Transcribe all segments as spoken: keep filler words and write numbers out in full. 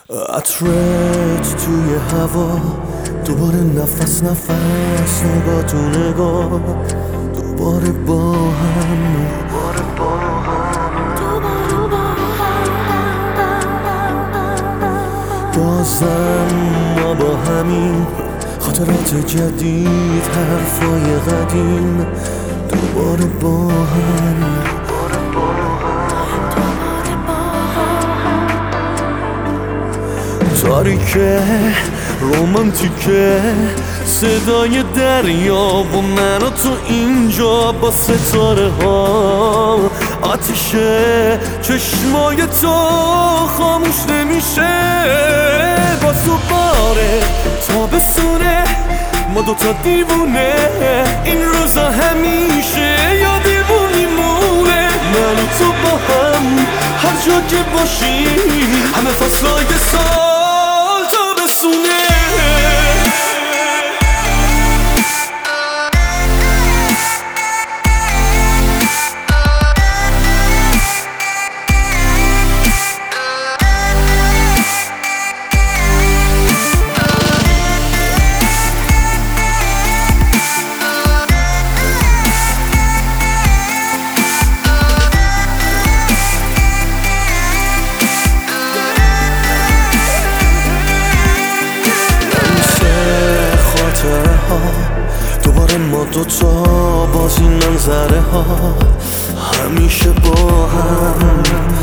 عطرت توی هوا، دوباره نفس نفس، نگاه تو نگاه، دوباره با هم بازم ما با همین خاطرات جدید، حرفای قدیم، دوباره با هم تاریکه رومانتیکه، صدای دریا و من و تو اینجا با ستاره ها، آتیشه چشمای تو خاموش نمیشه، باز دوباره تابستونه، ما دوتا دیوونه، این روزا همیشه یادمون میمونه، من و تو با هم هر جا که باشی، همه فصلای سال تابستونه. دوباره ما دوتا باز این منظره ها، همیشه با هم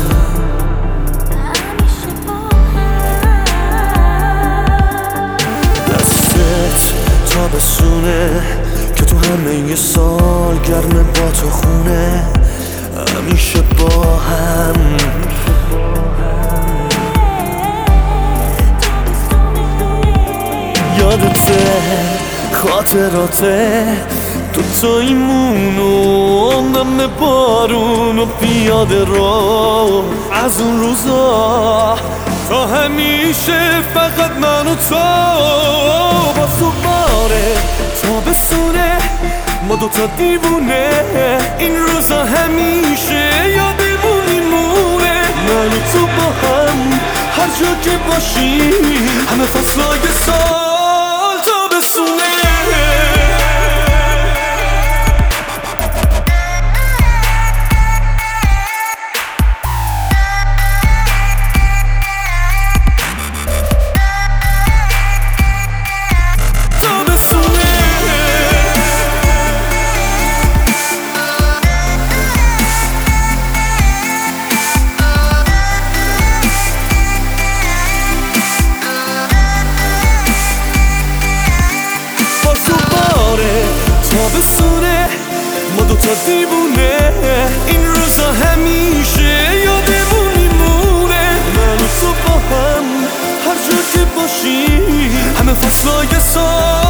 دستت تابستونه که تو همه یه سال گرمه با تو خونه، همیشه با هم یادته خاطراته، دوتاییمون و نم بارون و پیاده رو، از اون روزا تا همیشه فقط من و تو، باز دوباره تابستونه، ما دوتا دیوونه، این روزا همیشه یادمون میمونه، من و تو با هم هر جا که باشی، همه فصلای سال تابستونه. تابستونه، ما دوتا دیوونه، این روزا همیشه یادمون میمونه، من و تو با هم هر جا که باشی، همه فصلای سال